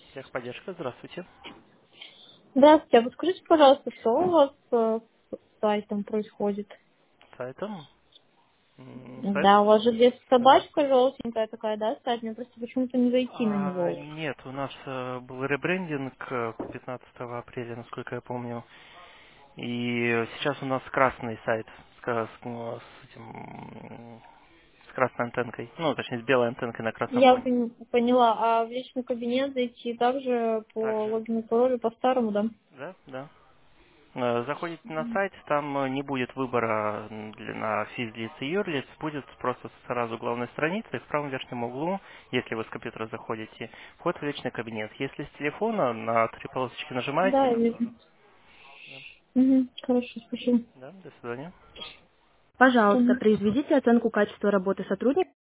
Техподдержка, здравствуйте. Здравствуйте, а подскажите, пожалуйста, что у вас с сайтом происходит? С сайтом? Сайт? Да, у вас же здесь Ага. собачка желтенькая такая, да, сайт? Мне просто почему-то не зайти на него. Нет, у нас был ребрендинг 15 апреля, насколько я помню. И сейчас у нас красный сайт с красной антенкой. Ну, точнее, с белой антенкой на красном Я фоне. поняла, а в личный кабинет зайти также по Также. логину и паролю по-старому, да? Да, да. Заходите на сайт, там не будет выбора на физлиц и юрлиц, будет просто сразу главной страницы, в правом верхнем углу, если вы с компьютера заходите, вход в личный кабинет. Если с телефона на три полосочки Да, нажимаете, я вижу. да, Хорошо, спасибо. да, до свидания. Пожалуйста, произведите оценку качества работы сотрудника.